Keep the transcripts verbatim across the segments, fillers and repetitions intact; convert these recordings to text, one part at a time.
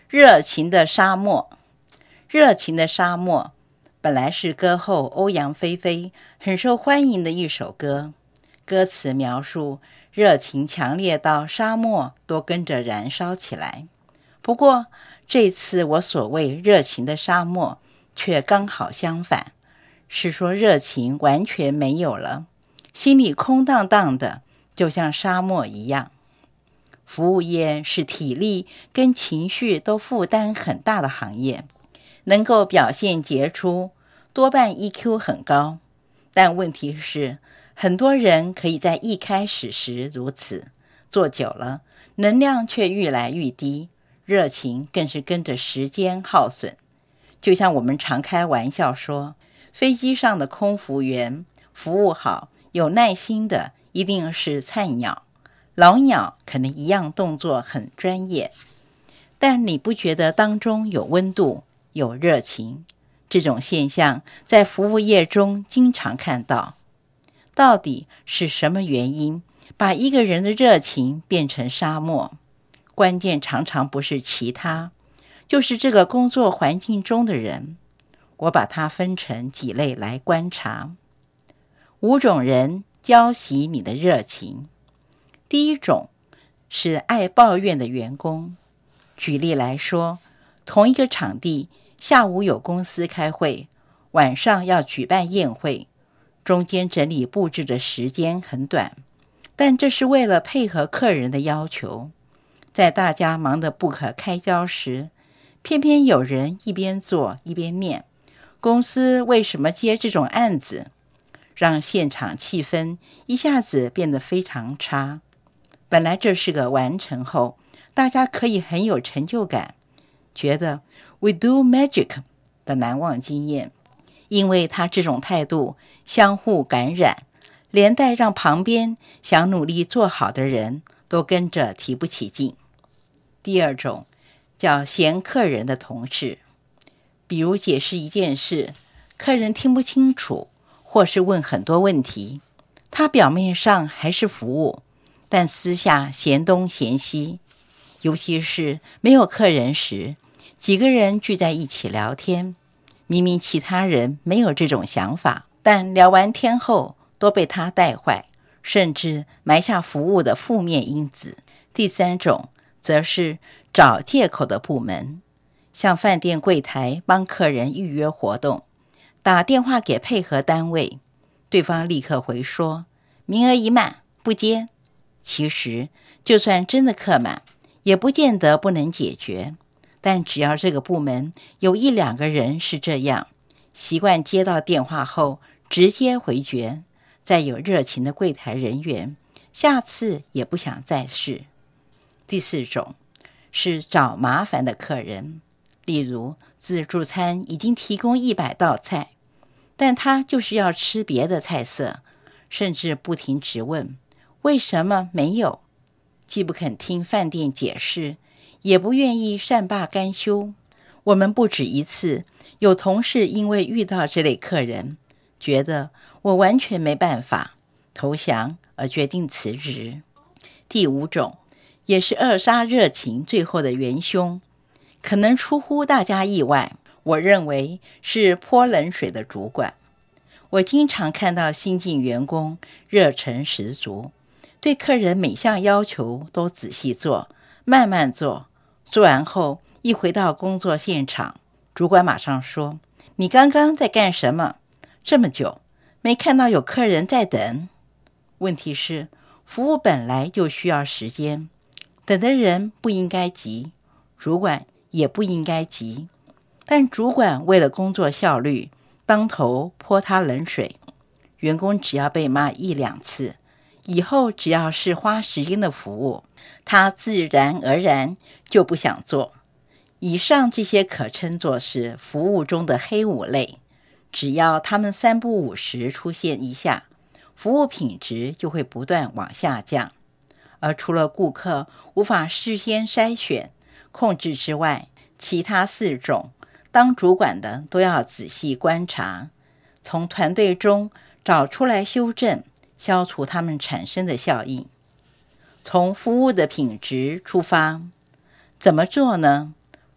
热情的沙漠。热情的沙漠本来是歌后欧阳菲菲很受欢迎的一首歌，歌词描述热情强烈到沙漠都跟着燃烧起来。不过这次我所谓热情的沙漠却刚好相反，是说热情完全没有了，心里空荡荡的，就像沙漠一样。服务业是体力跟情绪都负担很大的行业，能够表现杰出，多半 E Q 很高。但问题是，很多人可以在一开始时如此，做久了，能量却愈来愈低，热情更是跟着时间耗损。就像我们常开玩笑说，飞机上的空服员服务好、有耐心的一定是菜鸟，老鸟可能一样动作很专业，但你不觉得当中有温度、有热情？这种现象在服务业中经常看到。到底是什么原因把一个人的热情变成沙漠？关键常常不是其他，就是这个工作环境中的人。我把它分成几类来观察。五种人浇熄你的热情。第一种是爱抱怨的员工。举例来说，同一个场地，下午有公司开会，晚上要举办宴会，中间整理布置的时间很短，但这是为了配合客人的要求。在大家忙得不可开交时，偏偏有人一边做一边念，公司为什么接这种案子，让现场气氛一下子变得非常差。本来这是个完成后大家可以很有成就感，觉得 we do magic 的难忘经验，因为他这种态度相互感染，连带让旁边想努力做好的人都跟着提不起劲。第二种叫嫌客人的同事。比如解释一件事，客人听不清楚，或是问很多问题，他表面上还是服务，但私下嫌东嫌西。尤其是没有客人时，几个人聚在一起聊天，明明其他人没有这种想法，但聊完天后都被他带坏，甚至埋下服务的负面因子。第三种则是找借口的部门，像饭店柜台帮客人预约活动，打电话给配合单位，对方立刻回说名额已满，不接。其实就算真的客满，也不见得不能解决，但只要这个部门有一两个人是这样，习惯接到电话后直接回绝，再有热情的柜台人员，下次也不想再试。第四种是找麻烦的客人，例如自助餐已经提供一百道菜，但他就是要吃别的菜色，甚至不停质问为什么没有，既不肯听饭店解释，也不愿意善罢甘休。我们不止一次有同事因为遇到这类客人，觉得我完全没办法，投降而决定辞职。第五种也是扼杀热情最后的元凶，可能出乎大家意外，我认为是泼冷水的主管。我经常看到新进员工热忱十足，对客人每项要求都仔细做，慢慢做，做完后一回到工作现场，主管马上说，你刚刚在干什么？这么久没看到有客人在等。问题是服务本来就需要时间，等的人不应该急，主管也不应该急，但主管为了工作效率，当头泼他冷水，员工只要被骂一两次，以后只要是花时间的服务，他自然而然就不想做。以上这些可称作是服务中的黑五类，只要他们三不五时出现一下，服务品质就会不断往下降。而除了顾客无法事先筛选、控制之外，其他四种当主管的都要仔细观察，从团队中找出来修正，消除他们产生的效应。从服务的品质出发，怎么做呢？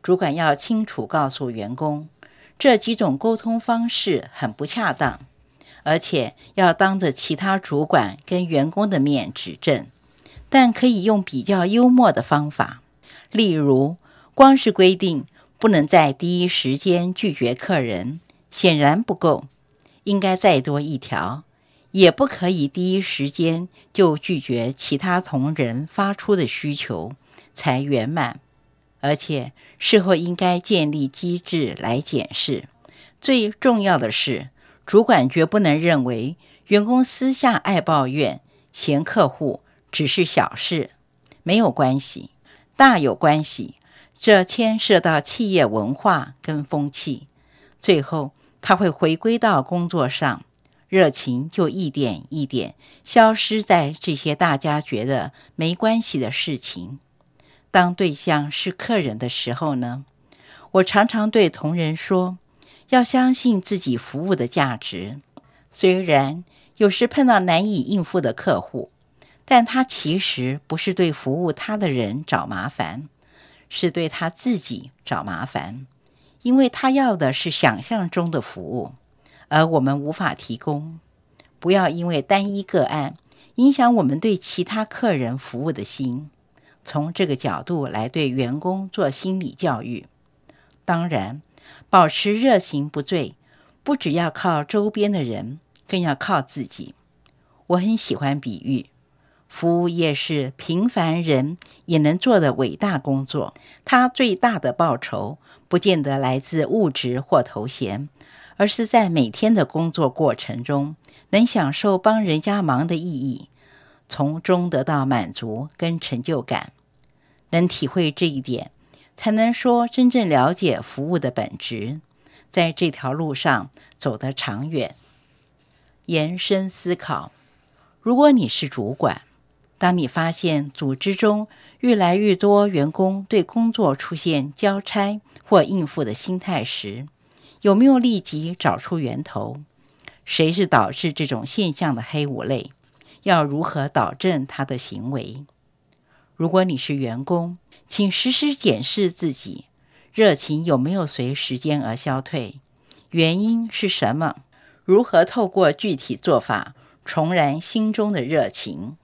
主管要清楚告诉员工，这几种沟通方式很不恰当，而且要当着其他主管跟员工的面指正，但可以用比较幽默的方法。例如，光是规定不能在第一时间拒绝客人，显然不够，应该再多一条，也不可以第一时间就拒绝其他同仁发出的需求，才圆满。而且事后应该建立机制来检视。最重要的是，主管绝不能认为员工私下爱抱怨、嫌客户只是小事，没有关系，大有关系。这牵涉到企业文化跟风气，最后他会回归到工作上，热情就一点一点消失在这些大家觉得没关系的事情。当对象是客人的时候呢，我常常对同仁说，要相信自己服务的价值。虽然有时碰到难以应付的客户，但他其实不是对服务他的人找麻烦，是对他自己找麻烦，因为他要的是想象中的服务，而我们无法提供。不要因为单一个案影响我们对其他客人服务的心，从这个角度来对员工做心理教育。当然，保持热情不坠，不只要靠周边的人，更要靠自己。我很喜欢比喻，服务业是平凡人也能做的伟大工作，它最大的报酬不见得来自物质或头衔，而是在每天的工作过程中能享受帮人家忙的意义，从中得到满足跟成就感。能体会这一点，才能说真正了解服务的本质，在这条路上走得长远。延伸思考，如果你是主管，当你发现组织中越来越多员工对工作出现交差或应付的心态时，有没有立即找出源头？谁是导致这种现象的黑五类？要如何导正他的行为？如果你是员工，请时时检视自己，热情有没有随时间而消退？原因是什么？如何透过具体做法重燃心中的热情？